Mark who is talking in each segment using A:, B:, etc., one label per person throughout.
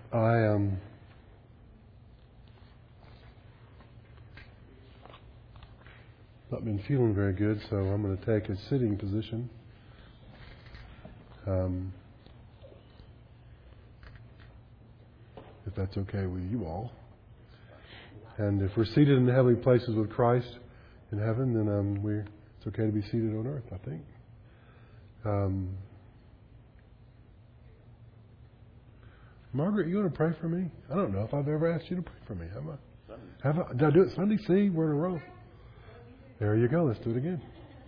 A: I not been feeling very good, so I'm going to take a sitting position. If that's okay with you all. And if we're seated in the heavenly places with Christ in heaven, then it's okay to be seated on earth, I think. Margaret, you want to pray for me? I don't know if I've ever asked you to pray for me. Did I do it Sunday? See, we're in a row. There you go. Let's do it again.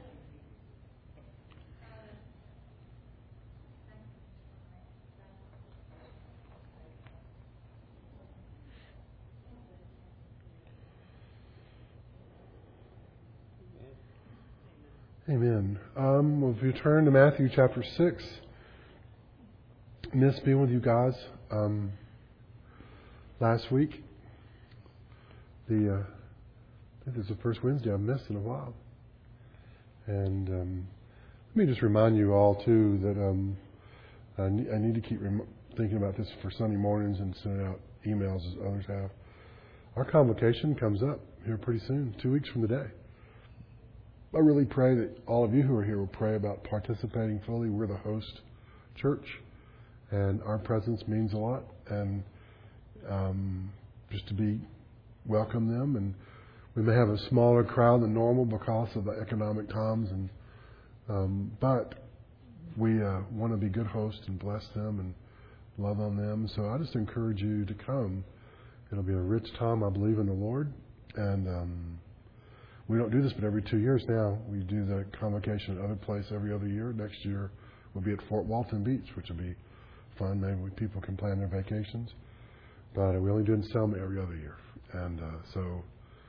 A: Amen. Well, if you turn to Matthew chapter 6, missed being with you guys last week. I think this is the first Wednesday I've missed in a while. And let me just remind you all, too, that I need to keep thinking about this for Sunday mornings and sending out emails as others have. Our convocation comes up here pretty soon, 2 weeks from today. I really pray that all of you who are here will pray about participating fully. We're the host church, and our presence means a lot. And just to welcome them, and we may have a smaller crowd than normal because of the economic times, but we want to be good hosts and bless them and love on them. So I just encourage you to come. It'll be a rich time, I believe, in the Lord, and we don't do this but every 2 years now. We do the convocation at other place every other year. Next year we'll be at Fort Walton Beach, which will be fun. Maybe people can plan their vacations. But we only do it in Selma every other year. And so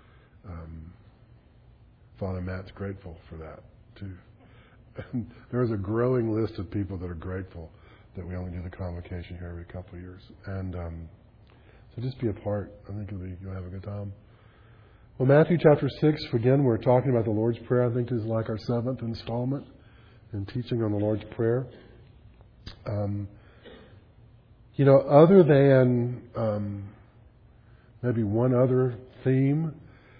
A: Father Matt's grateful for that, too. And there's a growing list of people that are grateful that we only do the convocation here every couple of years. And so just be a part. I think you'll have a good time. Well, Matthew chapter 6, again, we're talking about the Lord's Prayer. I think this is like our 7th installment in teaching on the Lord's Prayer. Other than maybe one other theme,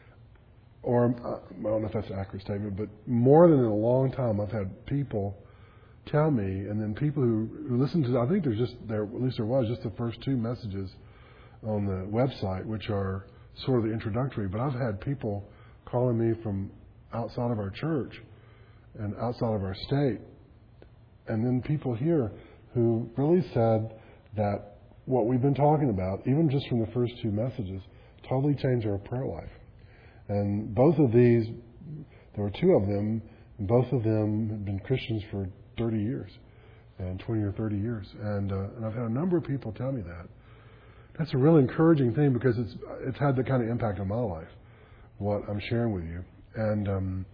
A: or I don't know if that's an accurate statement, but more than in a long time, I've had people tell me, and then people who listen to, I think there's just, at least there was just the first 2 messages on the website, which are sort of the introductory, but I've had people calling me from outside of our church and outside of our state, and then people here who really said that what we've been talking about, even just from the first 2 messages, totally changed our prayer life. And both of these, there were 2 of them, and both of them have been Christians for 30 years, and 20 or 30 years. And I've had a number of people tell me that. That's a really encouraging thing because it's had the kind of impact on my life, what I'm sharing with you. And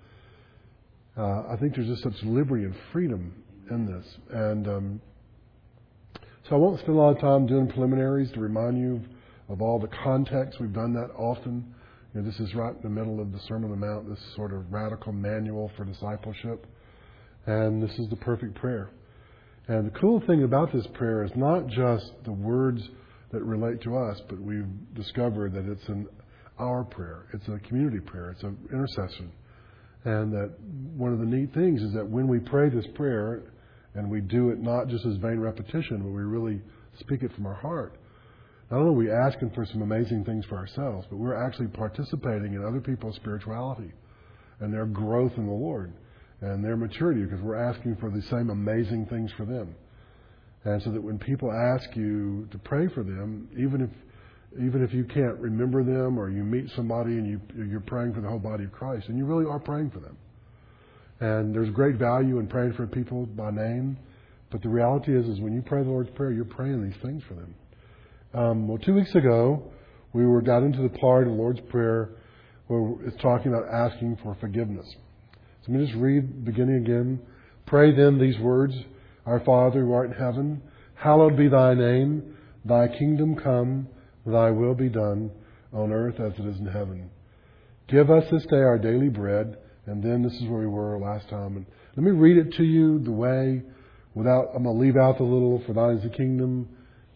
A: I think there's just such liberty and freedom in this. And so I won't spend a lot of time doing preliminaries to remind you of all the context. We've done that often. This is right in the middle of the Sermon on the Mount, this sort of radical manual for discipleship. And this is the perfect prayer. And the cool thing about this prayer is not just the words that relate to us, but we've discovered that it's our prayer. It's a community prayer. It's an intercession. And that one of the neat things is that when we pray this prayer, and we do it not just as vain repetition, but we really speak it from our heart, not only are we asking for some amazing things for ourselves, but we're actually participating in other people's spirituality and their growth in the Lord and their maturity, because we're asking for the same amazing things for them. And so that when people ask you to pray for them, even if you can't remember them, or you meet somebody and you're praying for the whole body of Christ, and you really are praying for them. And there's great value in praying for people by name, but the reality is when you pray the Lord's Prayer, you're praying these things for them. Well, 2 weeks ago, we got into the part of the Lord's Prayer where it's talking about asking for forgiveness. So let me just read beginning again. Pray then these words: Our Father who art in heaven, hallowed be thy name. Thy kingdom come, thy will be done, on earth as it is in heaven. Give us this day our daily bread. And then this is where we were last time. And let me read it to you the way, I'm going to leave out the little, for thine is the kingdom.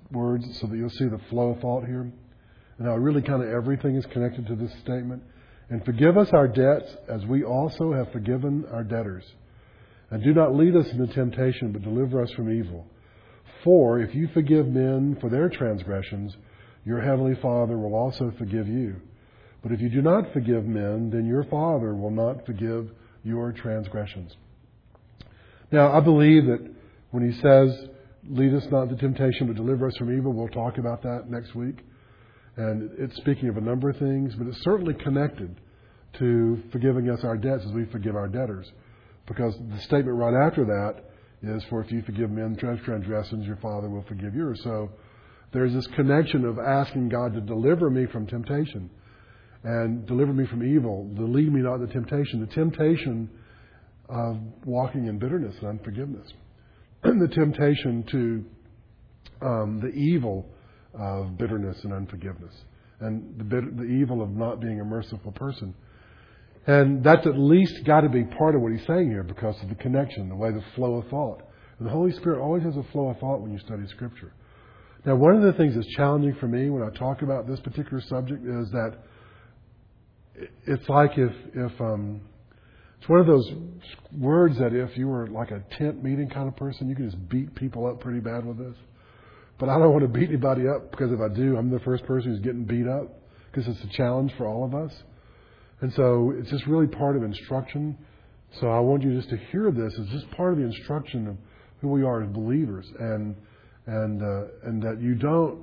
A: words so that you'll see the flow of thought here. And how really kind of everything is connected to this statement. And forgive us our debts as we also have forgiven our debtors. And do not lead us into temptation, but deliver us from evil. For if you forgive men for their transgressions, your heavenly Father will also forgive you. But if you do not forgive men, then your Father will not forgive your transgressions. Now, I believe that when he says, lead us not into temptation, but deliver us from evil, we'll talk about that next week. And it's speaking of a number of things, but it's certainly connected to forgiving us our debts as we forgive our debtors. Because the statement right after that is, for if you forgive men transgressions, your Father will forgive yours. So there's this connection of asking God to deliver me from temptation and deliver me from evil, to lead me not into temptation. The temptation of walking in bitterness and unforgiveness. The temptation to the evil of bitterness and unforgiveness. And the evil of not being a merciful person. And that's at least got to be part of what he's saying here because of the connection, the way the flow of thought. And the Holy Spirit always has a flow of thought when you study Scripture. Now, one of the things that's challenging for me when I talk about this particular subject is that it's like if it's one of those words that if you were like a tent meeting kind of person, you could just beat people up pretty bad with this. But I don't want to beat anybody up because if I do, I'm the first person who's getting beat up because it's a challenge for all of us. And so it's just really part of instruction. So I want you just to hear this as just part of the instruction of who we are as believers, and that you don't.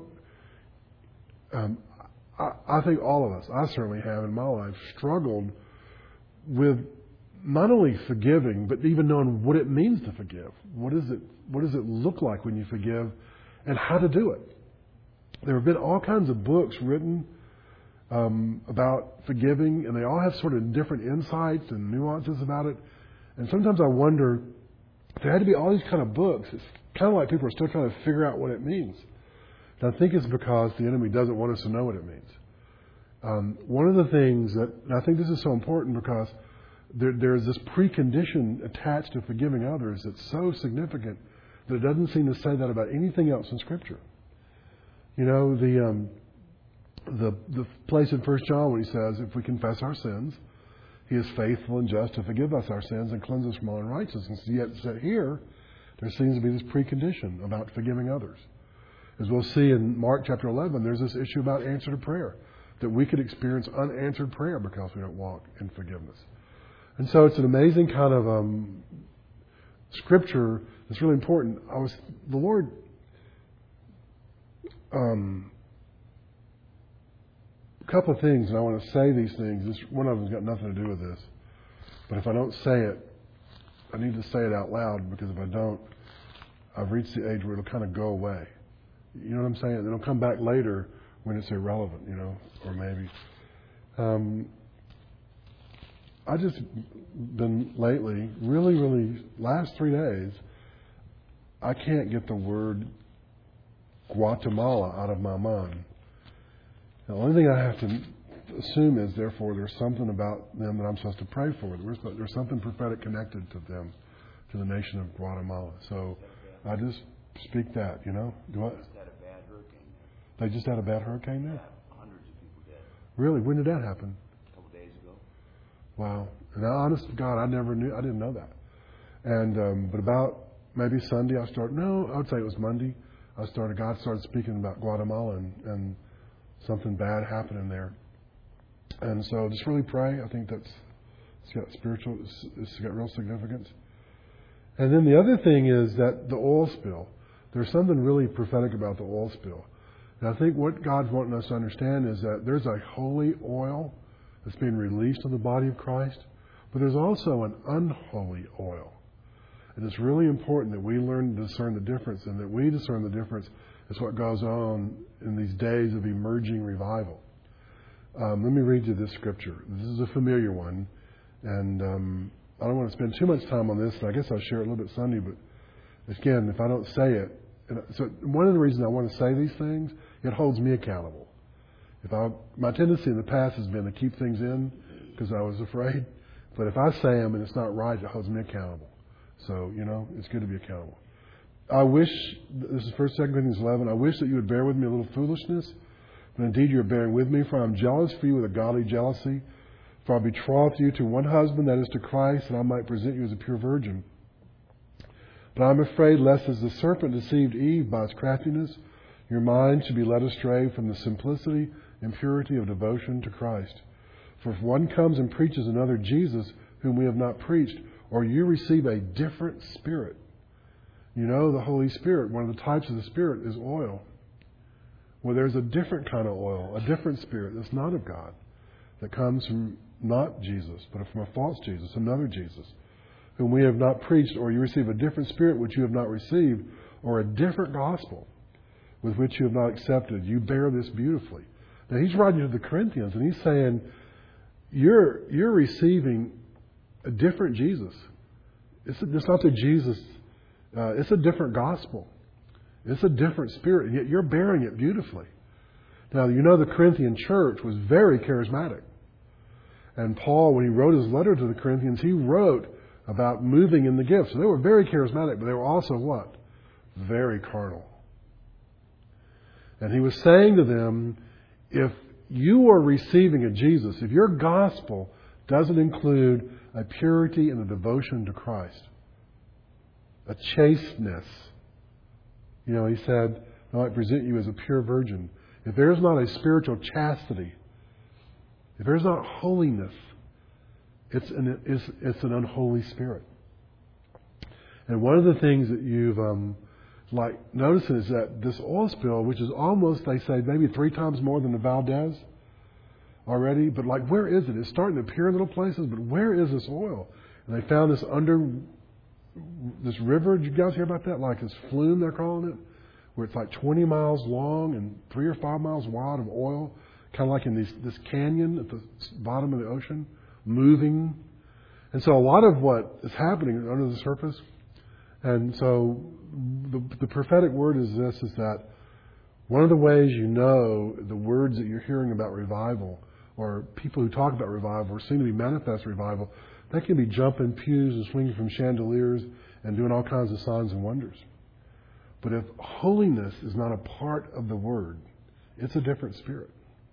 A: I think all of us, I certainly have in my life, struggled with not only forgiving, but even knowing what it means to forgive. What does it look like when you forgive, and how to do it? There have been all kinds of books written about forgiving, and they all have sort of different insights and nuances about it. And sometimes I wonder, if there had to be all these kind of books, it's kind of like people are still trying to figure out what it means. And I think it's because the enemy doesn't want us to know what it means. One of the things that, and I think this is so important because there's this precondition attached to forgiving others that's so significant that it doesn't seem to say that about anything else in Scripture. You know, the place in 1 John when he says, if we confess our sins, he is faithful and just to forgive us our sins and cleanse us from all unrighteousness. Yet here, there seems to be this precondition about forgiving others. As we'll see in Mark chapter 11, there's this issue about answer to prayer, that we could experience unanswered prayer because we don't walk in forgiveness. And so it's an amazing kind of Scripture that's really important. The Lord a couple of things, and I want to say these things. One of them's got nothing to do with this. But if I don't say it, I need to say it out loud, because if I don't, I've reached the age where it'll kind of go away. You know what I'm saying? It'll come back later when it's irrelevant, or maybe. I just been lately, really, last 3 days, I can't get the word Guatemala out of my mind. The only thing I have to assume is, therefore, there's something about them that I'm supposed to pray for. There's something prophetic connected to them, to the nation of Guatemala. So I just speak that, Do what?
B: Just had a bad hurricane there.
A: They just had a bad hurricane there?
B: Yeah, hundreds of people dead.
A: Really? When did that happen?
B: A couple days ago.
A: Wow. And honest to God, I didn't know that. And but about maybe Sunday, I would say it was Monday. God started speaking about Guatemala and something bad happening there. And so just really pray. I think it's got real significance. And then the other thing is that the oil spill. There's something really prophetic about the oil spill. And I think what God's wanting us to understand is that there's a holy oil that's being released on the body of Christ, but there's also an unholy oil. And it's really important that we learn to discern the difference, and that we discern the difference as what goes on in these days of emerging revival. Let me read you this scripture. This is a familiar one, and I don't want to spend too much time on this. And I guess I'll share it a little bit Sunday, but again, if I don't say it, so one of the reasons I want to say these things, it holds me accountable. My tendency in the past has been to keep things in because I was afraid, but if I say them and it's not right, it holds me accountable. So, it's good to be accountable. I wish, this is 1 Corinthians 11, I wish that you would bear with me a little foolishness, but indeed you are bearing with me, for I am jealous for you with a godly jealousy. For I betrothed you to one husband, that is to Christ, that I might present you as a pure virgin. But I am afraid lest as the serpent deceived Eve by its craftiness, your mind should be led astray from the simplicity and purity of devotion to Christ. For if one comes and preaches another Jesus, whom we have not preached, or you receive a different spirit. You know, the Holy Spirit, one of the types of the Spirit is oil. Well, there's a different kind of oil, a different spirit that's not of God, that comes from not Jesus, but from a false Jesus, another Jesus, whom we have not preached, or you receive a different spirit which you have not received, or a different gospel with which you have not accepted. You bear this beautifully. Now, he's writing to the Corinthians, and he's saying, you're receiving a different Jesus. It's not the Jesus. It's a different gospel. It's a different spirit, and yet you're bearing it beautifully. Now, you know the Corinthian church was very charismatic. And Paul, when he wrote his letter to the Corinthians, he wrote about moving in the gifts. So they were very charismatic, but they were also what? Very carnal. And he was saying to them, if you are receiving a Jesus, if your gospel doesn't include a purity and a devotion to Christ, a chasteness, you know, he said, I might present you as a pure virgin. If there's not a spiritual chastity, if there's not holiness, it's an unholy spirit. And one of the things that you've noticed is that this oil spill, which is almost, they say, maybe 3 times more than the Valdez already, but where is it? It's starting to appear in little places, but where is this oil? And they found this under this river. Did you guys hear about that? Like this flume, they're calling it, where it's like 20 miles long and 3 or 5 miles wide of oil, kind of like in this canyon at the bottom of the ocean, moving. And so a lot of what is happening under the surface. And so the prophetic word is this, is that one of the ways you know the words that you're hearing about revival, or people who talk about revival, or seem to be manifest revival, they can be jumping pews and swinging from chandeliers and doing all kinds of signs and wonders. But if holiness is not a part of the word, it's a different spirit.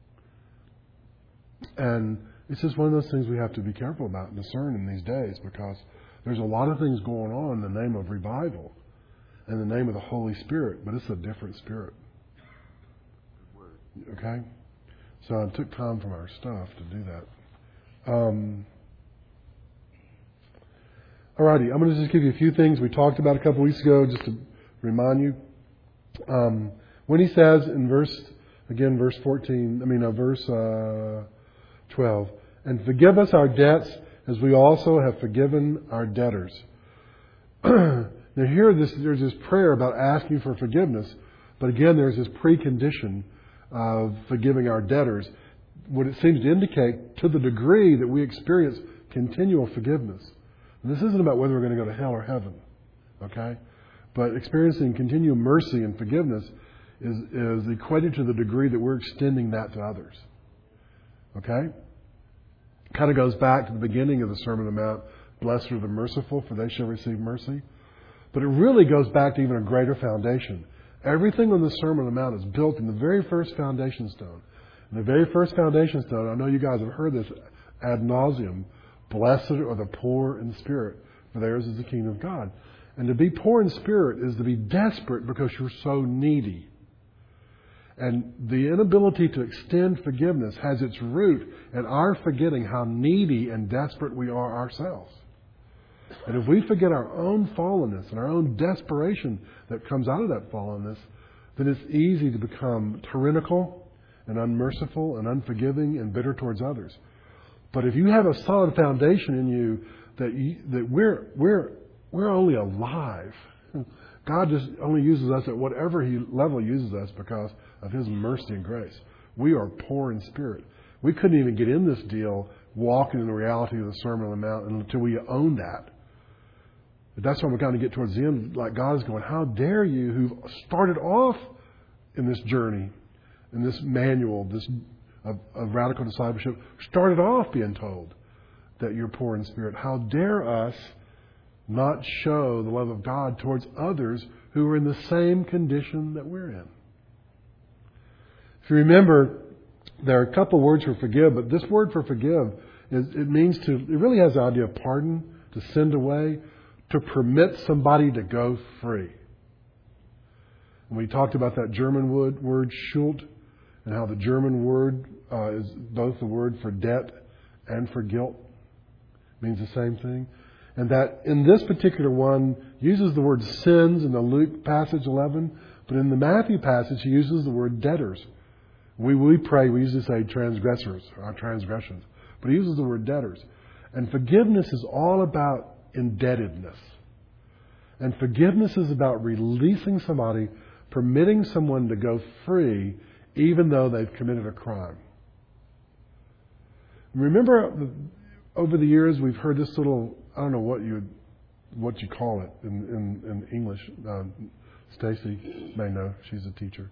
A: And it's just one of those things we have to be careful about and discern in these days, because there's a lot of things going on in the name of revival and the name of the Holy Spirit, but it's a different spirit. Okay? So I took time from our stuff to do that. Alrighty, I'm going to just give you a few things we talked about a couple weeks ago, just to remind you. When he says in verse 12, and forgive us our debts as we also have forgiven our debtors. Now here there's this prayer about asking for forgiveness, but again there's this precondition of forgiving our debtors. What it seems to indicate, to the degree that we experience continual forgiveness. And this isn't about whether we're going to go to hell or heaven, okay? But experiencing continual mercy and forgiveness is equated to the degree that we're extending that to others. Okay? Kind of goes back to the beginning of the Sermon on the Mount. Blessed are the merciful, for they shall receive mercy. But it really goes back to even a greater foundation. Everything on the Sermon on the Mount is built in the very first foundation stone. And the very first foundation stone, I know you guys have heard this ad nauseum, blessed are the poor in spirit, for theirs is the kingdom of God. And to be poor in spirit is to be desperate because you're so needy. And the inability to extend forgiveness has its root in our forgetting how needy and desperate we are ourselves. And if we forget our own fallenness and our own desperation that comes out of that fallenness, then it's easy to become tyrannical and unmerciful and unforgiving and bitter towards others. But if you have a solid foundation in you that we're only alive. God just only uses us at whatever level He uses us because of His mercy and grace. We are poor in spirit. We couldn't even get in this deal walking in the reality of the Sermon on the Mount until we own that. But that's when we're going to get towards the end. Like God is going, how dare you who started off in this journey, in this manual, of radical discipleship, started off being told that you're poor in spirit. How dare us not show the love of God towards others who are in the same condition that we're in. If you remember, there are a couple words for forgive, but this word for forgive, it really has the idea of pardon, to send away, to permit somebody to go free. And we talked about that German word Schuld, and how the German word is both the word for debt and for guilt. It means the same thing. And that in this particular one uses the word sins in the Luke passage 11, but in the Matthew passage he uses the word debtors. We pray, we usually say transgressors, our transgressions. But he uses the word debtors. And forgiveness is all about indebtedness. And forgiveness is about releasing somebody, permitting someone to go free even though they've committed a crime. Remember, over the years we've heard this little, I don't know what you call it in English. Stacy may know, she's a teacher.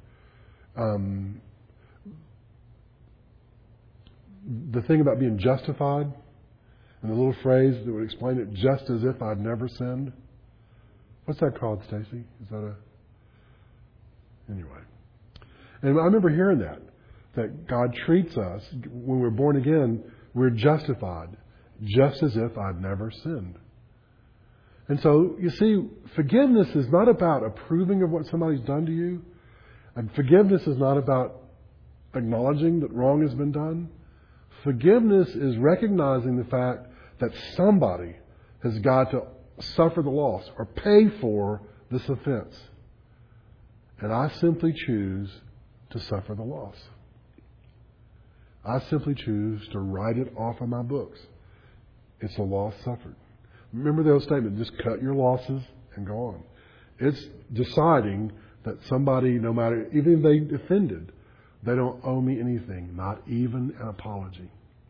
A: The thing about being justified, and the little phrase that would explain it, just as if I'd never sinned. What's that called, Stacy? Is that anyway? And I remember hearing that God treats us, when we're born again, we're justified, just as if I'd never sinned. And so, you see, forgiveness is not about approving of what somebody's done to you. And forgiveness is not about acknowledging that wrong has been done. Forgiveness is recognizing the fact that somebody has got to suffer the loss or pay for this offense. And I simply choose to suffer the loss. I simply choose to write it off of my books. It's a loss suffered. Remember the old statement, just cut your losses and go on. It's deciding that somebody, no matter, even if they offended, they don't owe me anything, not even an apology.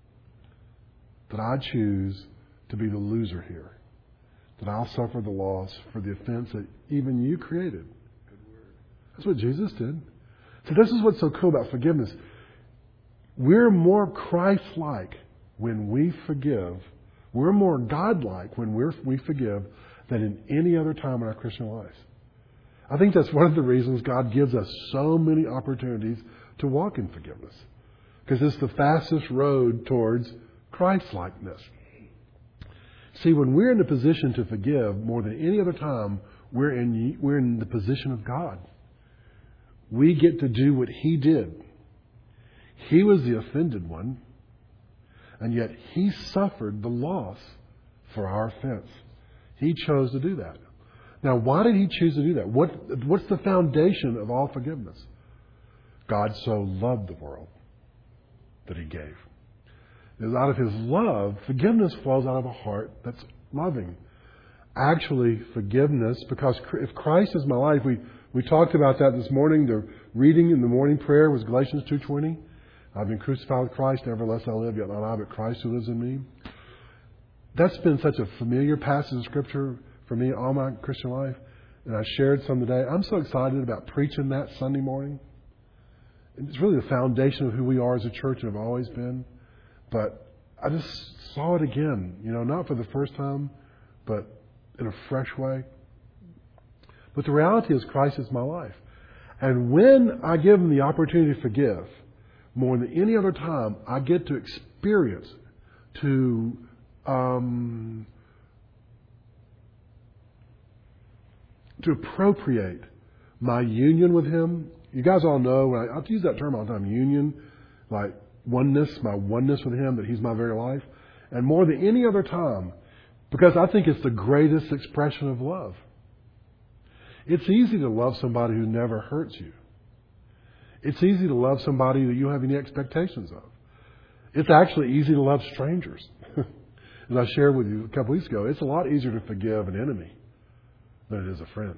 A: That I choose to be the loser here. That I'll suffer the loss for the offense that even you created. That's what Jesus did. So this is what's so cool about forgiveness. We're more Christ-like when we forgive. We're more God-like when we forgive than in any other time in our Christian lives. I think that's one of the reasons God gives us so many opportunities to walk in forgiveness. Because it's the fastest road towards Christ-likeness. See, when we're in the position to forgive more than any other time, we're in the position of God. We get to do what He did. He was the offended one, and yet He suffered the loss for our offense. He chose to do that. Now, why did He choose to do that? What's the foundation of all forgiveness? God so loved the world that He gave. It's out of His love, forgiveness flows out of a heart that's loving. Actually, forgiveness, because if Christ is my life, we talked about that this morning. The reading in the morning prayer was Galatians 2:20. I've been crucified with Christ, nevertheless I live, yet not I, but Christ who lives in me. That's been such a familiar passage of Scripture for me all my Christian life. And I shared some today. I'm so excited about preaching that Sunday morning. It's really the foundation of who we are as a church and have always been. But I just saw it again, not for the first time, but in a fresh way. But the reality is Christ is my life. And when I give Him the opportunity to forgive, more than any other time, I get to experience, to appropriate my union with Him. You guys all know, I use that term all the time, union, like oneness, my oneness with Him, that He's my very life. And more than any other time, because I think it's the greatest expression of love. It's easy to love somebody who never hurts you. It's easy to love somebody that you don't have any expectations of. It's actually easy to love strangers. As I shared with you a couple weeks ago, it's a lot easier to forgive an enemy than it is a friend.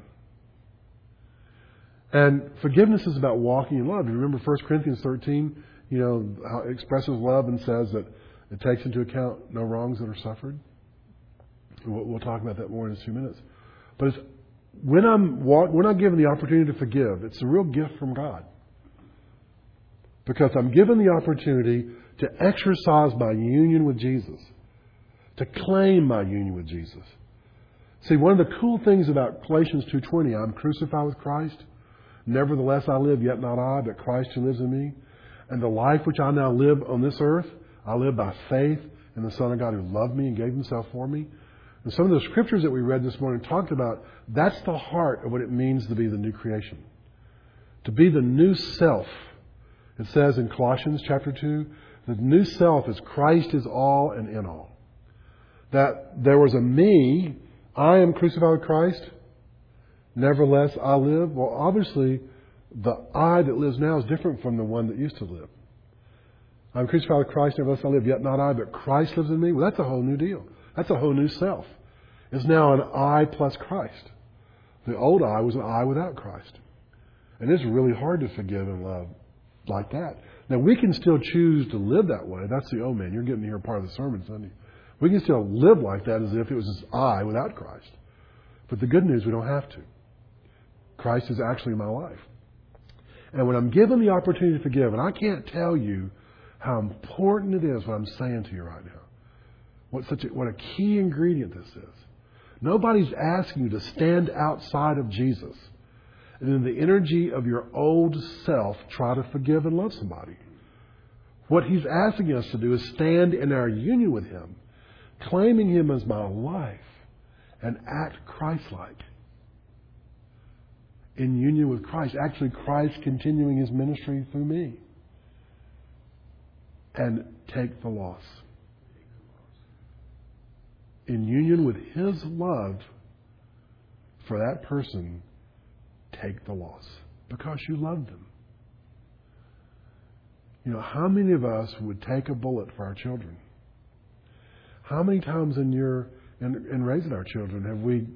A: And forgiveness is about walking in love. You remember 1 Corinthians 13, how it expresses love and says that it takes into account no wrongs that are suffered. We'll talk about that more in a few minutes. But it's, when I'm given the opportunity to forgive, it's a real gift from God. Because I'm given the opportunity to exercise my union with Jesus. To claim my union with Jesus. See, one of the cool things about Galatians 2:20, I'm crucified with Christ. Nevertheless, I live, yet not I, but Christ who lives in me. And the life which I now live on this earth, I live by faith in the Son of God who loved me and gave himself for me. And some of the scriptures that we read this morning talked about, that's the heart of what it means to be the new creation. To be the new self. It says in Colossians chapter 2, the new self is Christ is all and in all. That there was a me, I am crucified with Christ, nevertheless I live. Well, obviously, the I that lives now is different from the one that used to live. I'm crucified with Christ, nevertheless I live, yet not I, but Christ lives in me. Well, that's a whole new deal. That's a whole new self. It's now an I plus Christ. The old I was an I without Christ. And it's really hard to forgive and love like that. Now, we can still choose to live that way. That's the, oh man, you're getting to hear part of the sermon Sunday. We can still live like that as if it was just I without Christ. But the good news, we don't have to. Christ is actually my life. And when I'm given the opportunity to forgive, and I can't tell you how important it is what I'm saying to you right now. What a key ingredient this is. Nobody's asking you to stand outside of Jesus and in the energy of your old self try to forgive and love somebody. What he's asking us to do is stand in our union with him, claiming him as my life, and act Christ-like. In union with Christ. Actually, Christ continuing his ministry through me. And take the loss. In union with his love for that person, take the loss. Because you love them. You know, how many of us would take a bullet for our children? How many times in raising our children have we...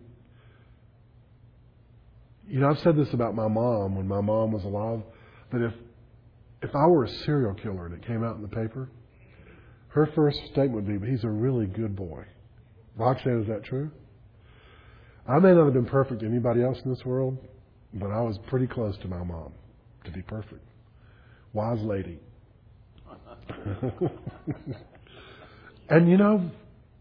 A: You know, I've said this about my mom when my mom was alive, that if I were a serial killer and it came out in the paper, her first statement would be, but he's a really good boy. Roxanne, is that true? I may not have been perfect to anybody else in this world, but I was pretty close to my mom to be perfect. Wise lady. And you know,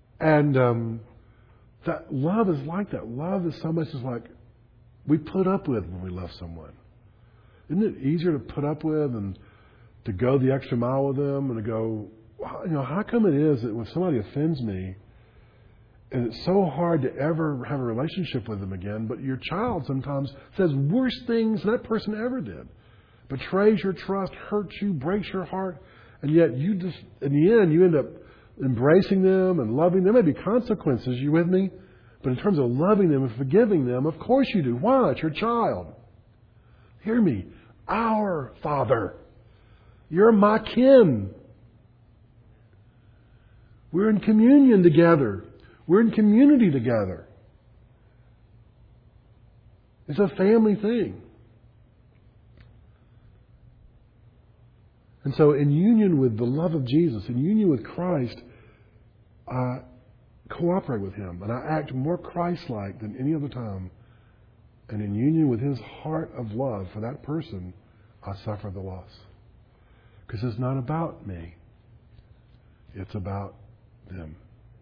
A: that love is like that. Love is so much as like we put up with when we love someone. Isn't it easier to put up with and to go the extra mile with them and to go, you know, how come it is that when somebody offends me, and it's so hard to ever have a relationship with them again, but your child sometimes says worse things than that person ever did. Betrays your trust, hurts you, breaks your heart, and yet you just, in the end, you end up embracing them and loving them. There may be consequences, you with me? But in terms of loving them and forgiving them, of course you do. Why? It's your child. Hear me. Our Father. You're my kin. We're in communion together. We're in community together. It's a family thing. And so in union with the love of Jesus, in union with Christ, I cooperate with him and I act more Christ-like than any other time. And in union with his heart of love for that person, I suffer the loss. Because it's not about me. It's about them.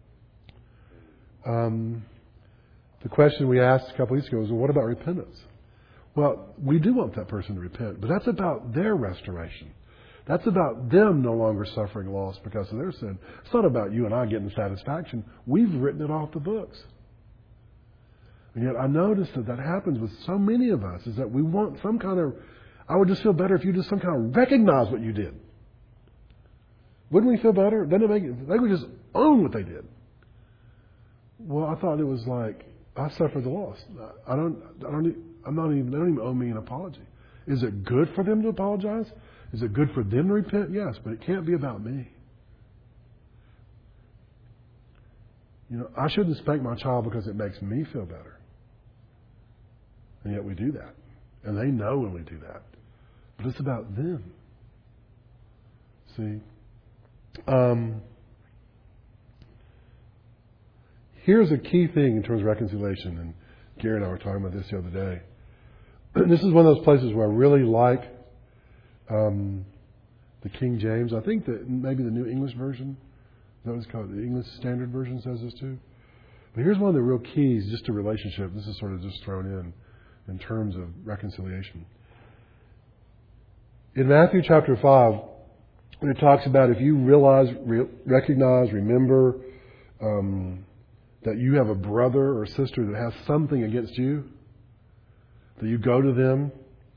A: The question we asked a couple weeks ago was, well, what about repentance? Well, we do want that person to repent, but that's about their restoration. That's about them no longer suffering loss because of their sin. It's not about you and I getting satisfaction. We've written it off the books. And yet I notice that happens with so many of us, is that we want some kind of, I would just feel better if you just some kind of recognize what you did. Wouldn't we feel better? Then they would just own what they did. Well, I thought it was like, I suffered the loss. They don't even owe me an apology. Is it good for them to apologize? Is it good for them to repent? Yes, but it can't be about me. You know, I shouldn't spank my child because it makes me feel better. And yet we do that. And they know when we do that. But it's about them. See? Here's a key thing in terms of reconciliation. And Gary and I were talking about this the other day. This is one of those places where I really like the King James. I think that maybe the New English Version, that was called the English Standard Version, says this too. But here's one of the real keys just to relationship. This is sort of just thrown in terms of reconciliation. In Matthew chapter 5, when it talks about if you recognize, remember that you have a brother or sister that has something against you, that you go to them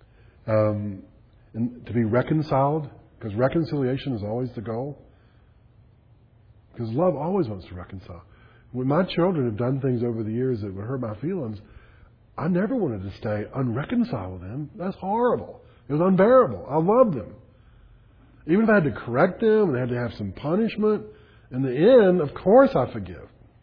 A: and to be reconciled, because reconciliation is always the goal. Because love always wants to reconcile. When my children have done things over the years that would hurt my feelings, I never wanted to stay unreconciled with them. That's horrible. It was unbearable. I loved them. Even if I had to correct them and I had to have some punishment, in the end, of course I forgive.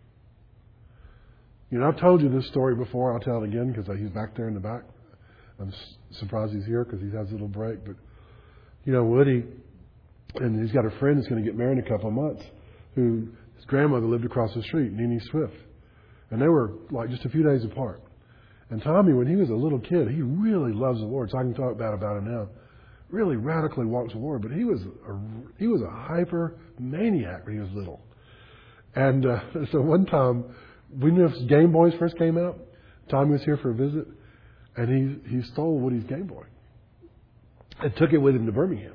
A: You know, I've told you this story before. I'll tell it again because he's back there in the back. I'm surprised he's here because he has a little break. But, you know, Woody, and he's got a friend that's going to get married in a couple of months, who his grandmother lived across the street, Nene Swift. And they were like just a few days apart. And Tommy, when he was a little kid, he really loves the Lord. So I can talk bad about him now. Really radically walks the Lord. But he was a hyper maniac when he was little. And so one time, we knew if Game Boys first came out, Tommy was here for a visit, and he stole Woody's Game Boy and took it with him to Birmingham.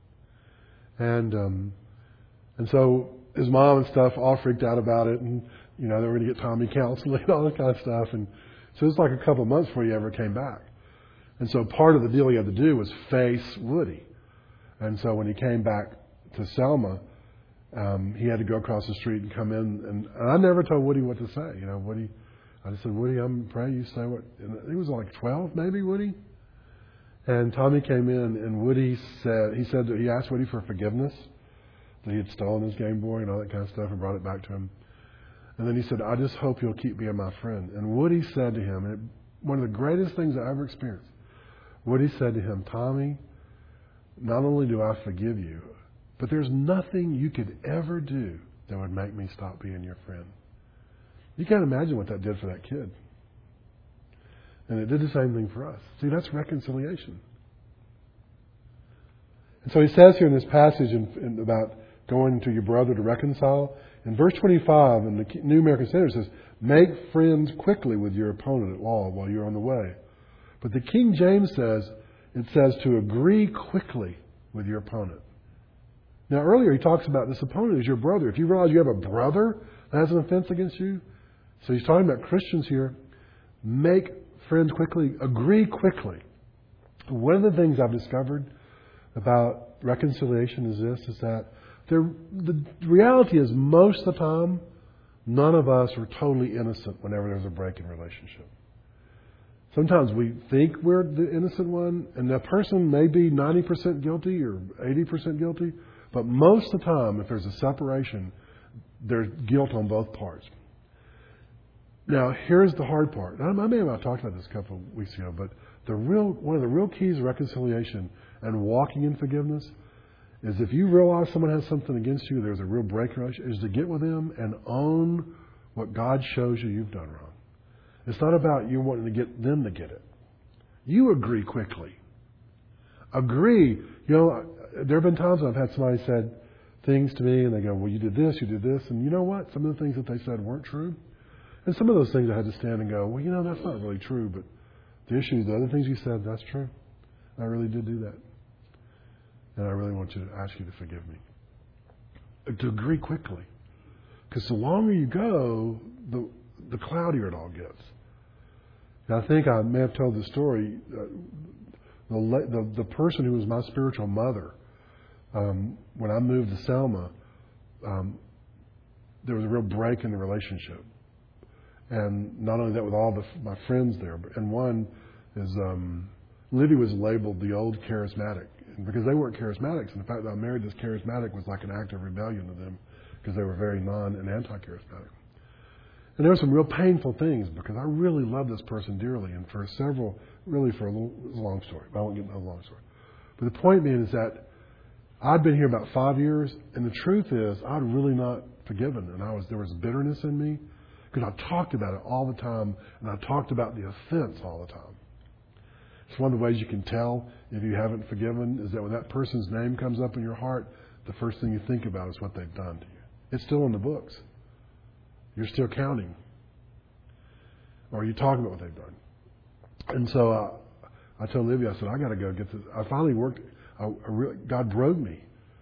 A: And so his mom and stuff all freaked out about it, and you know they were going to get Tommy counseling and all that kind of stuff. And so it was like a couple of months before he ever came back. And so part of the deal he had to do was face Woody. And so when he came back to Selma, he had to go across the street and come in. And I never told Woody what to say. You know, Woody, I just said, Woody, I'm praying you say what. And he was like 12, maybe, Woody. And Tommy came in, and Woody said that he asked Woody for forgiveness, that he had stolen his Game Boy and all that kind of stuff and brought it back to him. And then he said, I just hope you'll keep being my friend. And Woody said to him, and one of the greatest things I ever experienced, Woody said to him, Tommy, not only do I forgive you, but there's nothing you could ever do that would make me stop being your friend. You can't imagine what that did for that kid. And it did the same thing for us. See, that's reconciliation. And so he says here in this passage about going to your brother to reconcile, in verse 25 in the New American Standard says, make friends quickly with your opponent at law while you're on the way. But the King James it says to agree quickly with your opponent. Now earlier he talks about this opponent is your brother. If you realize you have a brother that has an offense against you, so he's talking about Christians here, make friends quickly, agree quickly. One of the things I've discovered about reconciliation is that the reality is most of the time, none of us are totally innocent whenever there's a break in relationship. Sometimes we think we're the innocent one, and that person may be 90% guilty or 80% guilty, but most of the time, if there's a separation, there's guilt on both parts. Now, here's the hard part. I may have talked about this a couple of weeks ago, but one of the real keys of reconciliation and walking in forgiveness is if you realize someone has something against you, there's a real break in relationship, is to get with them and own what God shows you you've done wrong. It's not about you wanting to get them to get it. You agree quickly. Agree. You know, there have been times I've had somebody said things to me and they go, well, you did this. And you know what? Some of the things that they said weren't true. And some of those things I had to stand and go, well, you know, that's not really true. But the issue is the other things you said, that's true. I really did do that. And I really want to ask you to forgive me. To agree quickly. Because the longer you go, the cloudier it all gets. And I think I may have told the story. The person who was my spiritual mother, when I moved to Selma, there was a real break in the relationship. And not only that, with all my friends there, and one is Libby was labeled the old charismatic, and because they weren't charismatics, and the fact that I married this charismatic was like an act of rebellion to them, because they were very non and anti-charismatic. And there were some real painful things because I really loved this person dearly, and for a long story. But I won't get into a long story. But the point being is that I'd been here about 5 years, and the truth is I'd really not forgiven, and there was bitterness in me because I talked about it all the time, and I talked about the offense all the time. It's one of the ways you can tell if you haven't forgiven is that when that person's name comes up in your heart, the first thing you think about is what they've done to you. It's still in the books. You're still counting. Or are you talking about what they've done? And so I told Olivia, I said, I got to go get this. I finally worked. God broke me.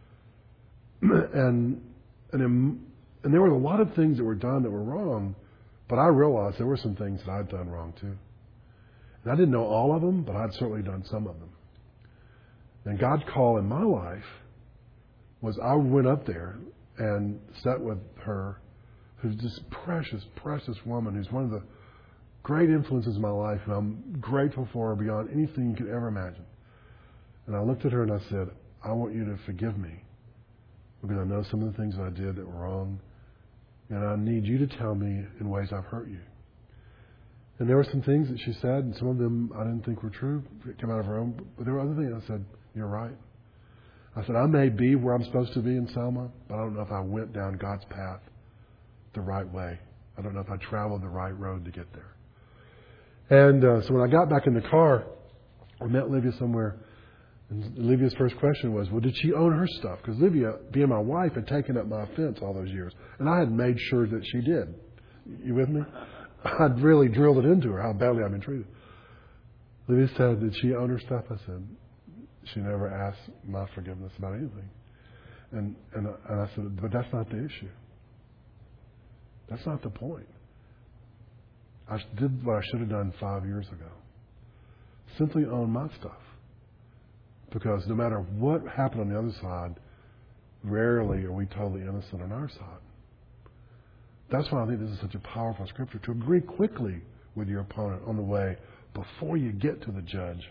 A: And there were a lot of things that were done that were wrong, but I realized there were some things that I'd done wrong too. And I didn't know all of them, but I'd certainly done some of them. And God's call in my life was I went up there and sat with her, who's this precious, precious woman, who's one of the great influences in my life, and I'm grateful for her beyond anything you could ever imagine. And I looked at her and I said, I want you to forgive me because I know some of the things I did that were wrong, and I need you to tell me in ways I've hurt you. And there were some things that she said, and some of them I didn't think were true. It came out of her own. But there were other things I said, you're right. I said, I may be where I'm supposed to be in Selma, but I don't know if I went down God's path the right way. I don't know if I traveled the right road to get there. And so when I got back in the car, I met Olivia somewhere. And Olivia's first question was, well, did she own her stuff? Because Olivia, being my wife, had taken up my offense all those years. And I had made sure that she did. You with me? I'd really drilled it into her, how badly I'd been treated. Olivia said, did she own her stuff? I said, she never asked my forgiveness about anything. And I said, but that's not the issue. That's not the point. I did what I should have done 5 years ago. Simply own my stuff. Because no matter what happened on the other side, rarely are we totally innocent on our side. That's why I think this is such a powerful scripture, to agree quickly with your opponent on the way before you get to the judge.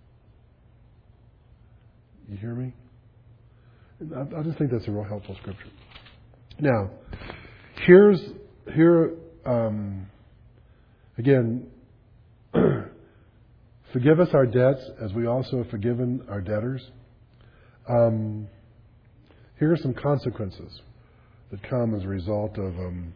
A: You hear me? I just think that's a real helpful scripture. Now, again, forgive us our debts as we also have forgiven our debtors. Here are some consequences that come as a result of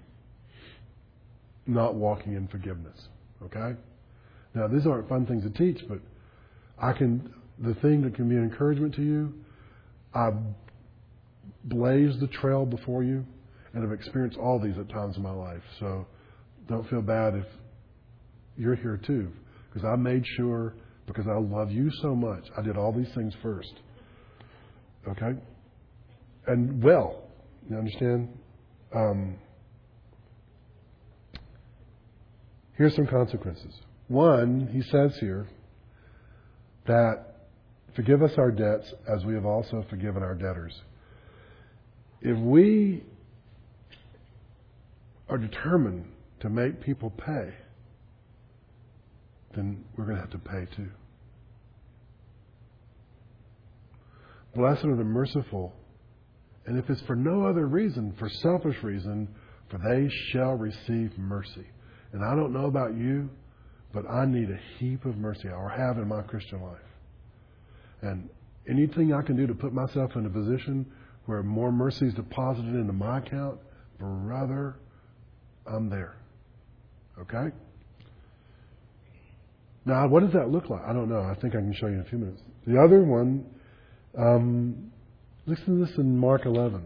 A: not walking in forgiveness. Okay? Now, these aren't fun things to teach, but the thing that can be an encouragement to you, I've blazed the trail before you and have experienced all these at times in my life. So don't feel bad if you're here too. Because I made sure, because I love you so much, I did all these things first. Okay? And well, you understand? Here's some consequences. One, he says here that forgive us our debts as we have also forgiven our debtors. If we are determined to make people pay, then we're going to have to pay too. Blessed are the merciful, and if it's for no other reason, for selfish reason, for they shall receive mercy. And I don't know about you, but I need a heap of mercy, or have in my Christian life. And anything I can do to put myself in a position where more mercy is deposited into my account, brother, I'm there. Okay? Now, what does that look like? I don't know. I think I can show you in a few minutes. The other one, listen to this in Mark 11.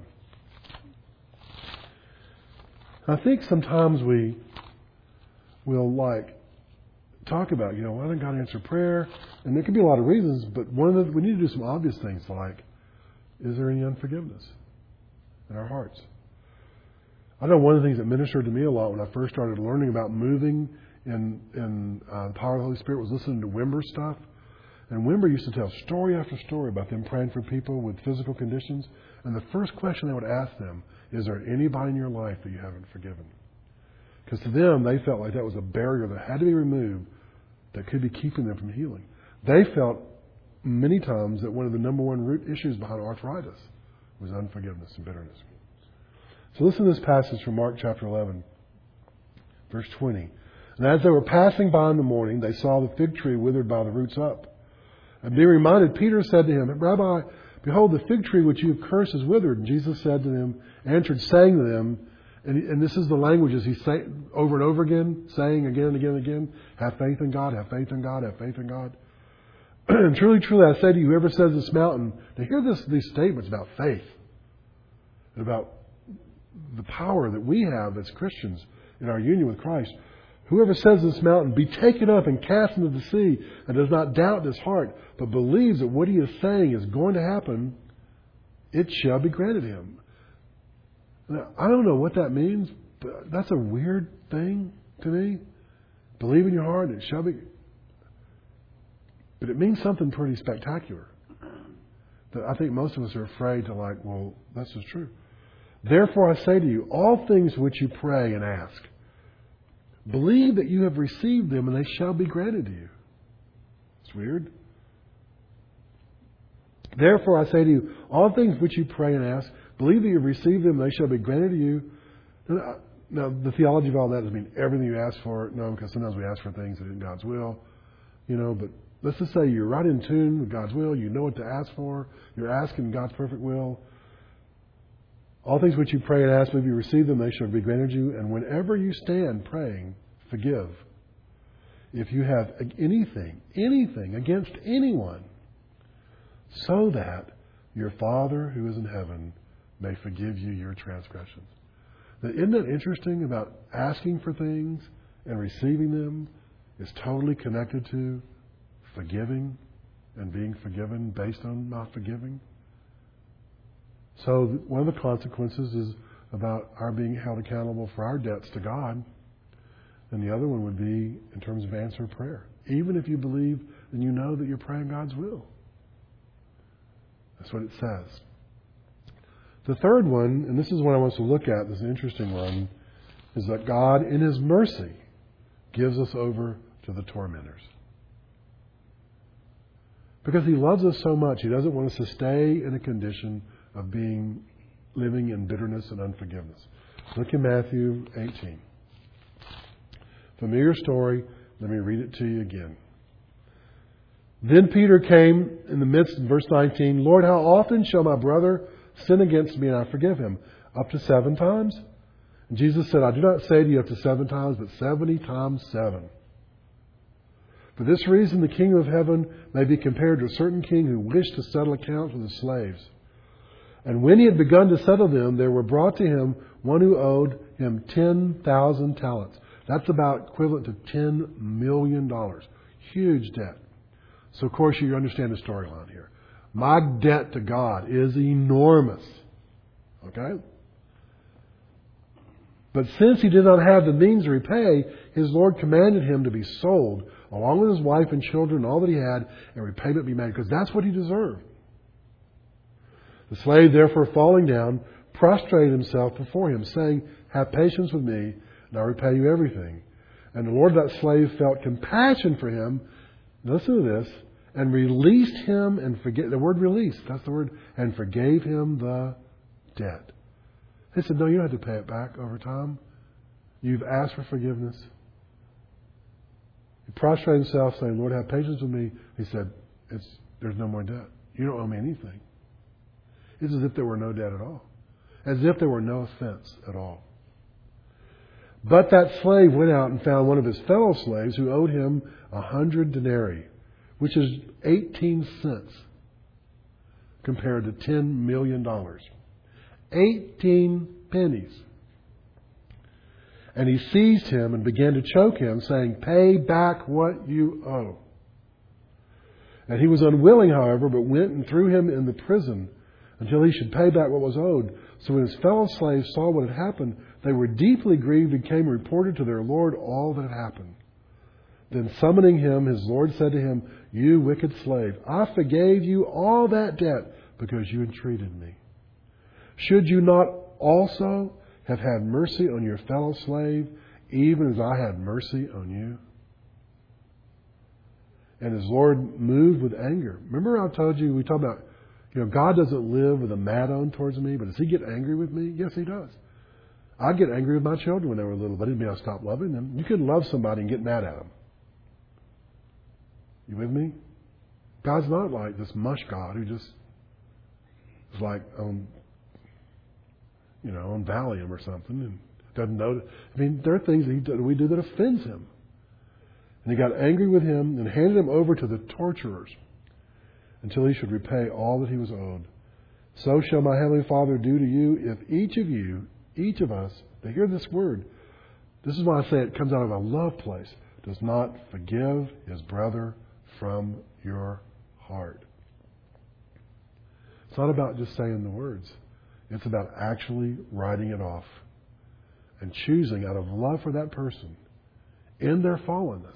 A: I think sometimes we'll talk about, why didn't God answer prayer? And there could be a lot of reasons, but we need to do some obvious things like, is there any unforgiveness in our hearts? I know one of the things that ministered to me a lot when I first started learning about moving in the power of the Holy Spirit was listening to Wimber stuff. And Wimber used to tell story after story about them praying for people with physical conditions. And the first question they would ask them, is there anybody in your life that you haven't forgiven? Because to them, they felt like that was a barrier that had to be removed that could be keeping them from healing. They felt many times that one of the number one root issues behind arthritis was unforgiveness and bitterness. So listen to this passage from Mark chapter 11, verse 20. And as they were passing by in the morning, they saw the fig tree withered by the roots up. And being reminded, Peter said to him, Rabbi, behold, the fig tree which you have cursed is withered. And Jesus said to them, answered, saying to them, and this is the language as he's saying over and over again, saying again and again and again, have faith in God, have faith in God, have faith in God. And truly, truly, I say to you, whoever says this mountain, to hear these statements about faith and about the power that we have as Christians in our union with Christ, Whoever says to this mountain, be taken up and cast into the sea, and does not doubt in his heart, but believes that what he is saying is going to happen, it shall be granted him. Now, I don't know what that means, but that's a weird thing to me. Believe in your heart, it shall be. But it means something pretty spectacular. That I think most of us are afraid to well, that's just true. Therefore I say to you, all things which you pray and ask, believe that you have received them and they shall be granted to you. It's weird. Therefore I say to you, all things which you pray and ask, believe that you have received them and they shall be granted to you. Now, the theology of all that doesn't mean everything you ask for. No, because sometimes we ask for things that are in God's will. But let's just say you're right in tune with God's will. You know what to ask for. You're asking God's perfect will. All things which you pray and ask, believe you receive them, they shall be granted you. And whenever you stand praying, forgive. If you have anything against anyone, so that your Father who is in heaven may forgive you your transgressions. Now, isn't that interesting about asking for things and receiving them is totally connected to forgiving and being forgiven based on not forgiving? So one of the consequences is about our being held accountable for our debts to God. And the other one would be in terms of answered prayer. Even if you believe and you know that you're praying God's will. That's what it says. The third one, and this is what I want us to look at, this is an interesting one, is that God in His mercy gives us over to the tormentors. Because He loves us so much, He doesn't want us to stay in a condition of living in bitterness and unforgiveness. Look in Matthew 18. Familiar story. Let me read it to you again. Then Peter came in the midst, in verse 19, Lord, how often shall my brother sin against me and I forgive him? Up to 7 times? And Jesus said, I do not say to you up to 7 times, but 70 times 7. For this reason the kingdom of heaven may be compared to a certain king who wished to settle accounts with his slaves. And when he had begun to settle them, there were brought to him one who owed him 10,000 talents. That's about equivalent to $10 million. Huge debt. So, of course, you understand the storyline here. My debt to God is enormous. Okay? But since he did not have the means to repay, his Lord commanded him to be sold, along with his wife and children and all that he had, and repayment be made, because that's what he deserved. The slave, therefore, falling down, prostrated himself before him, saying, have patience with me, and I'll repay you everything. And the Lord of that slave felt compassion for him, listen to this, and released him and forget the word release, that's the word, and forgave him the debt. He said, no, you don't have to pay it back over time. You've asked for forgiveness. He prostrated himself, saying, Lord, have patience with me. He said, there's no more debt. You don't owe me anything. It's as if there were no debt at all. As if there were no offense at all. But that slave went out and found one of his fellow slaves who owed him 100 denarii, which is 18 cents compared to $10 million. 18 pennies. And he seized him and began to choke him, saying, pay back what you owe. And he was unwilling, however, but went and threw him in the prison until he should pay back what was owed. So when his fellow slaves saw what had happened, they were deeply grieved and came and reported to their Lord all that had happened. Then summoning him, his Lord said to him, you wicked slave, I forgave you all that debt because you entreated me. Should you not also have had mercy on your fellow slave, even as I had mercy on you? And his Lord moved with anger. Remember I told you, we talked about, God doesn't live with a mad on towards me, but does He get angry with me? Yes, He does. I get angry with my children when they were little, but it didn't mean I stopped loving them. You can love somebody and get mad at them. You with me? God's not like this mush God who just is like on Valium or something and doesn't know. I mean, there are things that we do that offends Him. And He got angry with him and handed him over to the torturers until he should repay all that he was owed. So shall my heavenly Father do to you if each of us, to hear this word, This is why I say it comes out of a love place. Does not forgive his brother from your heart. It's not about just saying the words. It's about actually writing it off and choosing out of love for that person in their fallenness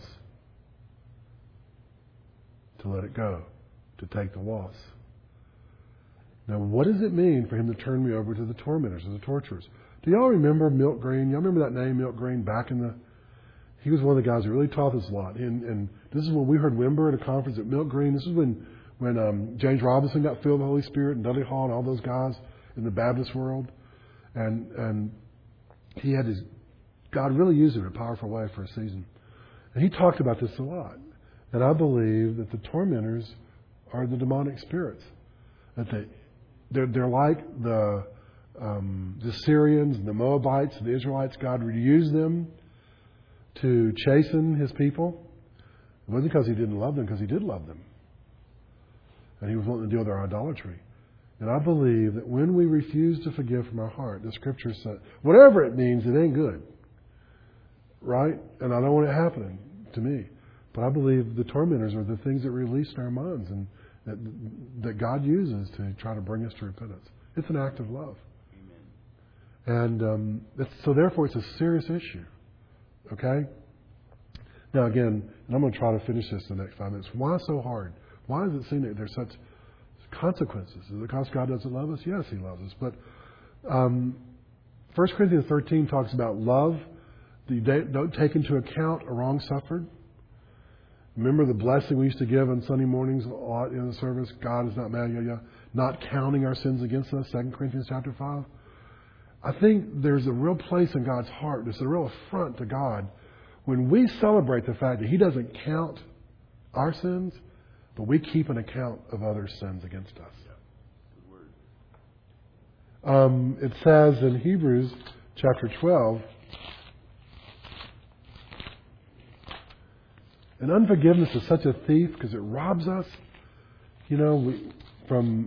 A: to let it go, to take the loss. Now, what does it mean for him to turn me over to the tormentors and the torturers? Do y'all remember Milt Green? Y'all remember that name, Milt Green, back in the... He was one of the guys who really taught us a lot. And this is when we heard Wimber at a conference at Milt Green. This is when James Robinson got filled with the Holy Spirit and Dudley Hall and all those guys in the Baptist world. And he had his... God really used him in a powerful way for a season. And he talked about this a lot. And I believe that the tormentors are the demonic spirits. That they're like the Syrians and the Moabites and the Israelites. God would use them to chasten his people. It wasn't because he didn't love them, because he did love them. And he was wanting to deal with their idolatry. And I believe that when we refuse to forgive from our heart, the Scripture says, whatever it means, it ain't good. Right? And I don't want it happening to me. But I believe the tormentors are the things that release in our minds and that God uses to try to bring us to repentance. It's an act of love. Amen. And so therefore it's a serious issue. Okay? Now again, and I'm going to try to finish this in the next 5 minutes. Why so hard? Why does it seem that there's such consequences? Is it because God doesn't love us? Yes, He loves us. But 1 Corinthians 13 talks about love. You don't take into account a wrong suffered. Remember the blessing we used to give on Sunday mornings a lot in the service? God is not mad at you. Not counting our sins against us, 2 Corinthians chapter 5. I think there's a real place in God's heart. There's a real affront to God when we celebrate the fact that He doesn't count our sins, but we keep an account of others' sins against us. It says in Hebrews chapter 12, and unforgiveness is such a thief because it robs us, from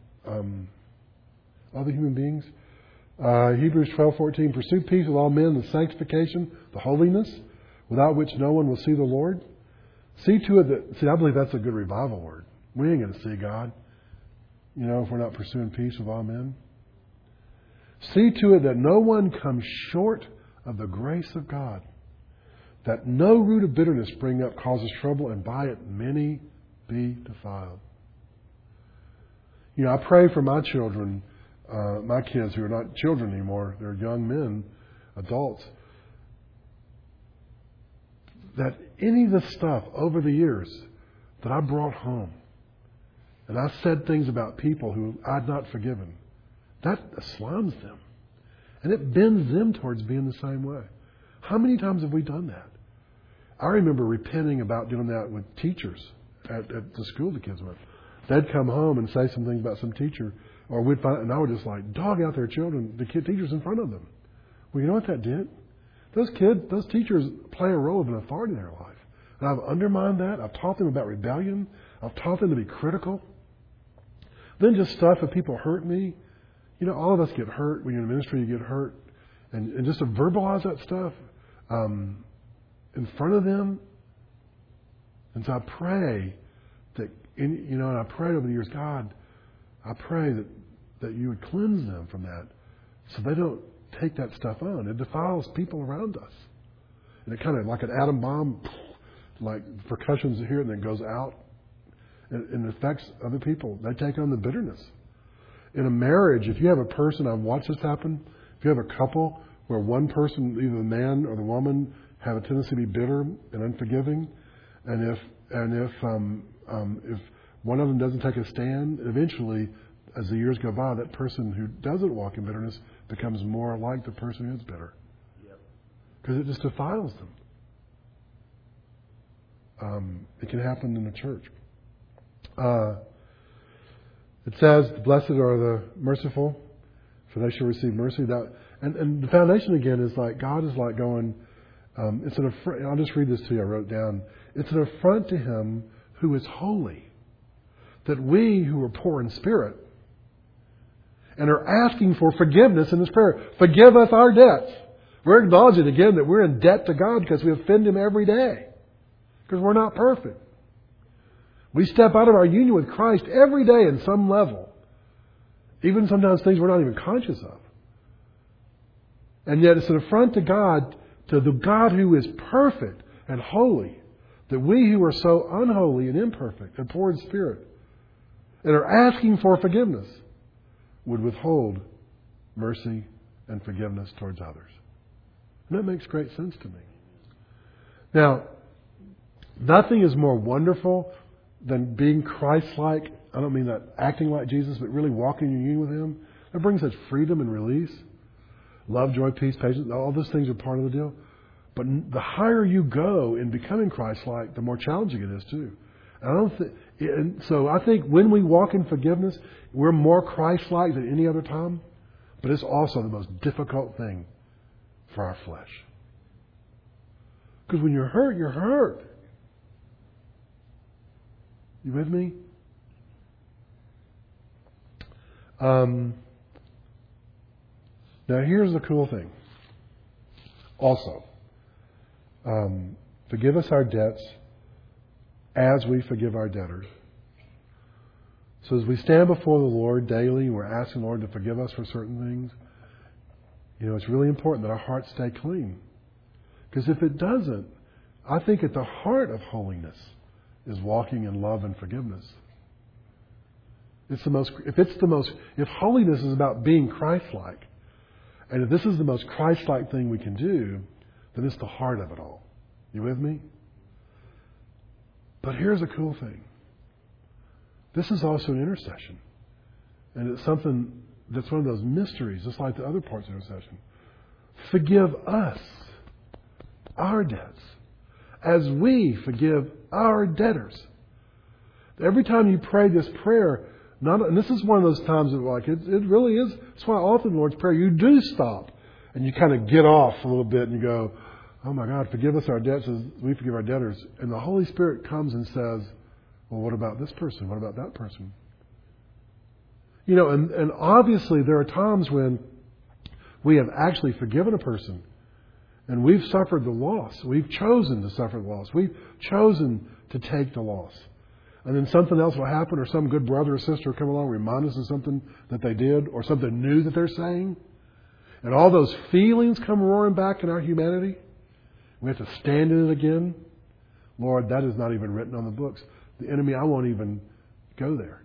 A: other human beings. Hebrews 12:14, pursue peace with all men, the sanctification, the holiness, without which no one will see the Lord. See to it that, I believe that's a good revival word. We ain't going to see God, if we're not pursuing peace with all men. See to it that no one comes short of the grace of God, that no root of bitterness spring up causes trouble, and by it many be defiled. I pray for my children, my kids who are not children anymore, they're young men, adults, that any of the stuff over the years that I brought home, and I said things about people who I'd not forgiven, that slams them. And it bends them towards being the same way. How many times have we done that? I remember repenting about doing that with teachers at the school the kids went. They'd come home and say some things about some teacher, or we'd find, and I would just dog out their children, the teachers in front of them. Well, you know what that did? Those teachers play a role of an authority in their life. And I've undermined that. I've taught them about rebellion. I've taught them to be critical. Then just stuff if people hurt me. All of us get hurt. When you're in ministry, you get hurt. And just to verbalize that stuff in front of them. And so I pray that, and I prayed over the years, God, I pray that you would cleanse them from that so they don't take that stuff on. It defiles people around us. And it kind of like an atom bomb, like percussions here and then goes out. And it affects other people. They take on the bitterness. In a marriage, if you have a person, I've watched this happen, if you have a couple where one person, either the man or the woman, have a tendency to be bitter and unforgiving, and if one of them doesn't take a stand, eventually, as the years go by, that person who doesn't walk in bitterness becomes more like the person who is bitter. Because it just defiles them. It can happen in the church. It says, blessed are the merciful, for they shall receive mercy. And the foundation again is God is going, it's an affront. I'll just read this to you. I wrote down. It's an affront to Him who is holy, that we who are poor in spirit and are asking for forgiveness in this prayer, forgive us our debts. We're acknowledging again that we're in debt to God because we offend Him every day. Because we're not perfect. We step out of our union with Christ every day in some level. Even sometimes things we're not even conscious of. And yet it's an affront to God, to the God who is perfect and holy, that we who are so unholy and imperfect and poor in spirit and are asking for forgiveness would withhold mercy and forgiveness towards others. And that makes great sense to me. Now, nothing is more wonderful than being Christ-like. I don't mean that acting like Jesus, but really walking in union with Him. That brings such freedom and release. Love, joy, peace, patience, all those things are part of the deal. But the higher you go in becoming Christ-like, the more challenging it is too. So I think when we walk in forgiveness, we're more Christ-like than any other time. But it's also the most difficult thing for our flesh. Because when you're hurt, you're hurt. You with me? Now here's the cool thing. Also, forgive us our debts as we forgive our debtors. So as we stand before the Lord daily and we're asking the Lord to forgive us for certain things, it's really important that our hearts stay clean. Because if it doesn't, I think at the heart of holiness is walking in love and forgiveness. If holiness is about being Christ-like, and if this is the most Christ-like thing we can do, then it's the heart of it all. You with me? But here's a cool thing. This is also an intercession. And it's something that's one of those mysteries, just like the other parts of intercession. Forgive us our debts as we forgive our debtors. Every time you pray this prayer, and this is one of those times that it really is. That's why often in the Lord's Prayer you do stop and you kind of get off a little bit and you go, oh my God, forgive us our debts as we forgive our debtors. And the Holy Spirit comes and says, well, what about this person? What about that person? And obviously there are times when we have actually forgiven a person and we've suffered the loss. We've chosen to suffer the loss. We've chosen to take the loss. And then something else will happen, or some good brother or sister will come along and remind us of something that they did, or something new that they're saying. And all those feelings come roaring back in our humanity. We have to stand in it again. Lord, that is not even written on the books. The enemy, I won't even go there.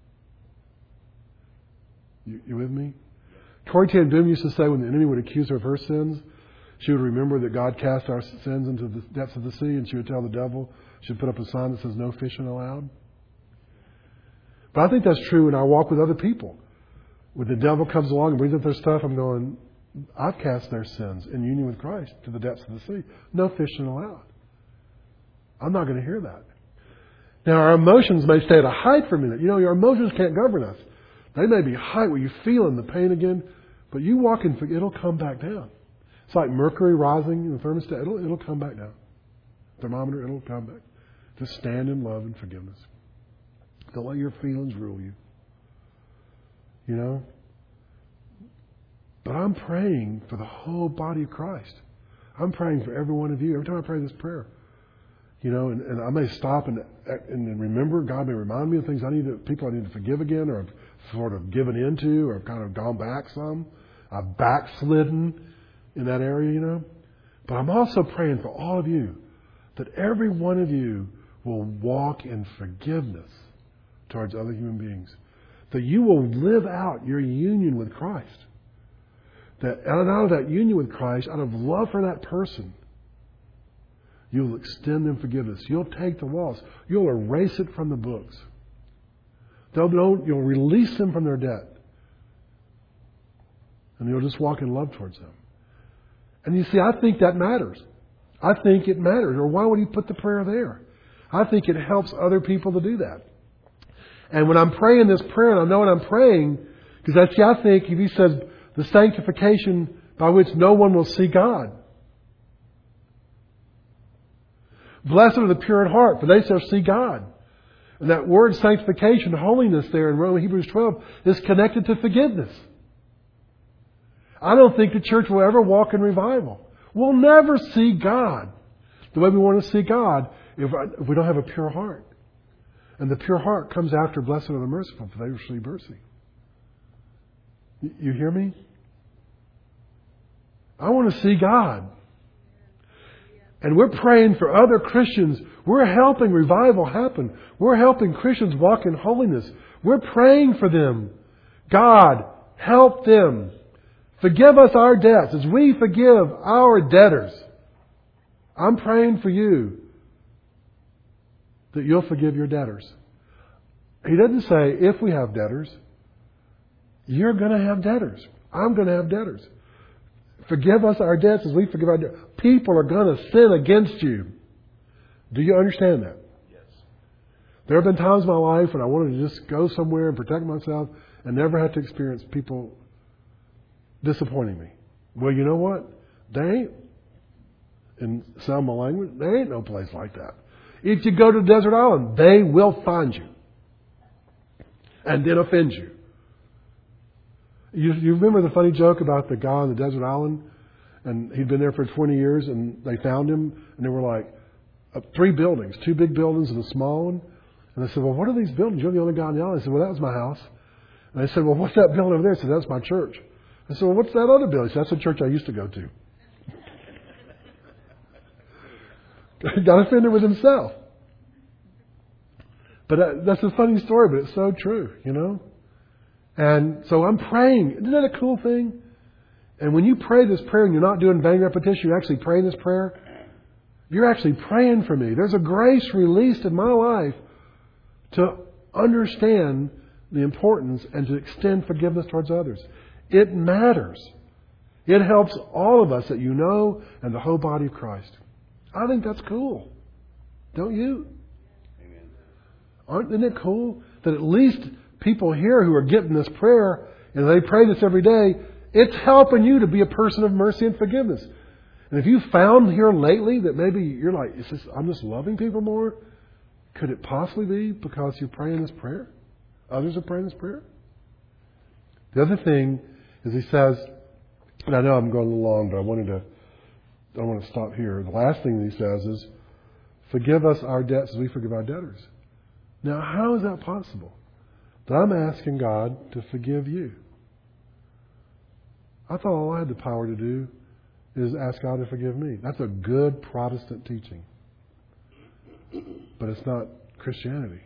A: You with me? Corrie ten Boom used to say when the enemy would accuse her of her sins, she would remember that God cast our sins into the depths of the sea, and she would tell the devil, she would put up a sign that says no fishing allowed. But I think that's true in our walk with other people. When the devil comes along and brings up their stuff, I'm going, I've cast their sins in union with Christ to the depths of the sea. No fishing allowed. I'm not going to hear that. Now, our emotions may stay at a height for a minute. Your emotions can't govern us. They may be height where you're feeling the pain again, but you walk in, it'll come back down. It's like mercury rising in the thermostat. It'll come back down. Thermometer, it'll come back. Just stand in love and forgiveness. Don't let your feelings rule you. But I'm praying for the whole body of Christ. I'm praying for every one of you. Every time I pray this prayer, and I may stop and remember. God may remind me of things people I need to forgive again, or I've sort of given into, or I've kind of gone back some. I've backslidden in that area, But I'm also praying for all of you, that every one of you will walk in forgiveness towards other human beings. That you will live out your union with Christ. That out of that union with Christ, out of love for that person, you'll extend them forgiveness. You'll take the loss. You'll erase it from the books. You'll release them from their debt. And you'll just walk in love towards them. And you see, I think that matters. I think it matters. Or why would He put the prayer there? I think it helps other people to do that. And when I'm praying this prayer, and I know what I'm praying, because I think if He says the sanctification by which no one will see God. Blessed are the pure in heart, for they shall see God. And that word sanctification, holiness there in Hebrews 12, is connected to forgiveness. I don't think the church will ever walk in revival. We'll never see God the way we want to see God if we don't have a pure heart. And the pure heart comes after blessed are the merciful, for they will receive mercy. You hear me? I want to see God. And we're praying for other Christians. We're helping revival happen. We're helping Christians walk in holiness. We're praying for them. God, help them. Forgive us our debts as we forgive our debtors. I'm praying for you that you'll forgive your debtors. He doesn't say if we have debtors. You're going to have debtors. I'm going to have debtors. Forgive us our debts as we forgive our debtors. People are going to sin against you. Do you understand that?
B: Yes.
A: There have been times in my life when I wanted to just go somewhere and protect myself and never have to experience people disappointing me. Well, you know what? They ain't, in Selma language, there ain't no place like that. If you go to a desert island, they will find you and then offend you. You remember the funny joke about the guy on the desert island? And he'd been there for 20 years and they found him and there were like 3 buildings, 2 big buildings and a small one. And they said, well, what are these buildings? You're the only guy on the island. He said, well, that was my house. And they said, well, what's that building over there? He said, that's my church. I said, well, what's that other building? He said, that's the church I used to go to. He got offended with himself. But that's a funny story, but it's so true, you know. And so I'm praying. Isn't that a cool thing? And when you pray this prayer and you're not doing vain repetition, you're actually praying this prayer, you're actually praying for me. There's a grace released in my life to understand the importance and to extend forgiveness towards others. It matters. It helps all of us that you know and the whole body of Christ. I think that's cool. Don't you?
B: Amen.
A: Isn't it cool that at least people here who are getting this prayer and they pray this every day, it's helping you to be a person of mercy and forgiveness. And if you found here lately that maybe you're like, I'm just loving people more, could it possibly be because you're praying this prayer? Others are praying this prayer? The other thing is he says, and I know I'm going a little long, but I want to stop here. The last thing that he says is, forgive us our debts as we forgive our debtors. Now, how is that possible? That I'm asking God to forgive you. I thought all I had the power to do is ask God to forgive me. That's a good Protestant teaching. But it's not Christianity.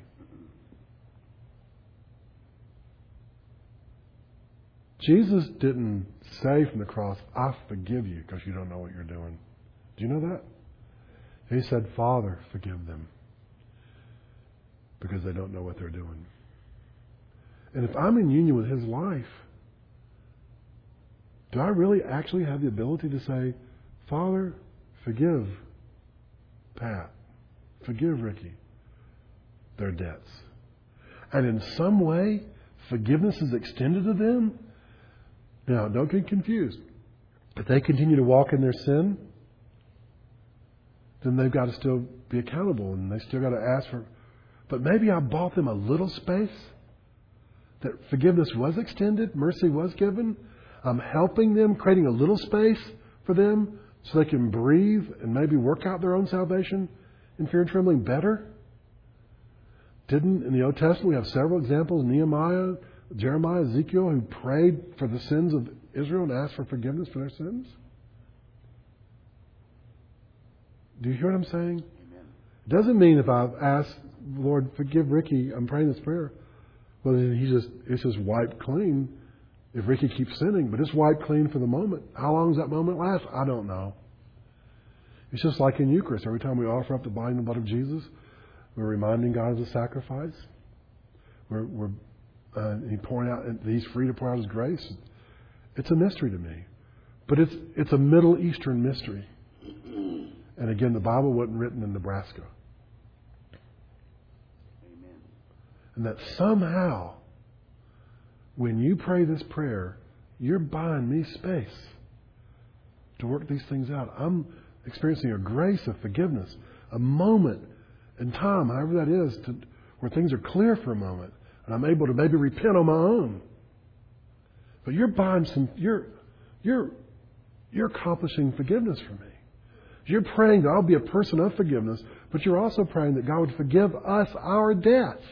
A: Jesus didn't say from the cross, I forgive you because you don't know what you're doing. Do you know that? He said, Father, forgive them because they don't know what they're doing. And if I'm in union with His life, do I really actually have the ability to say, Father, forgive Pat, forgive Ricky their debts? And in some way, forgiveness is extended to them? Now, don't get confused. If they continue to walk in their sin, then they've got to still be accountable and they still got to ask for. But maybe I bought them a little space that forgiveness was extended, mercy was given. I'm helping them, creating a little space for them so they can breathe and maybe work out their own salvation in fear and trembling better. In the Old Testament, we have several examples, Nehemiah, Jeremiah, Ezekiel, who prayed for the sins of Israel and asked for forgiveness for their sins. Do you hear what I'm saying?
B: Amen.
A: It doesn't mean if I've asked, Lord, forgive Ricky, I'm praying this prayer, well, then it's just wiped clean if Ricky keeps sinning, but it's wiped clean for the moment. How long does that moment last? I don't know. It's just like in Eucharist. Every time we offer up the body and blood of Jesus, we're reminding God of the sacrifice. He's pouring out, He's free to pour out His grace. It's a mystery to me. But it's a Middle Eastern mystery. And again, the Bible wasn't written in Nebraska.
B: Amen.
A: And that somehow, when you pray this prayer, you're buying me space to work these things out. I'm experiencing a grace of forgiveness, a moment in time, however that is, where things are clear for a moment, and I'm able to maybe repent on my own. But you're you're accomplishing forgiveness for me. You're praying that I'll be a person of forgiveness, but you're also praying that God would forgive us our debts.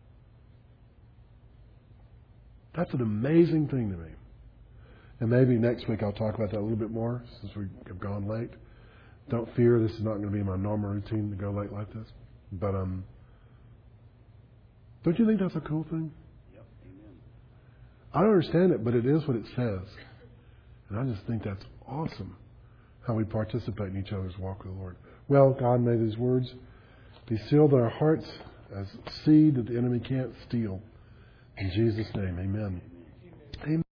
A: That's an amazing thing to me. And maybe next week I'll talk about that a little bit more since we have gone late. Don't fear, this is not going to be my normal routine to go late like this. But don't you think that's a cool thing?
B: Yep. Amen.
A: I don't understand it, but it is what it says. And I just think that's awesome, how we participate in each other's walk with the Lord. Well, God, may these words be sealed in our hearts as seed that the enemy can't steal. In Jesus' name, amen. Amen.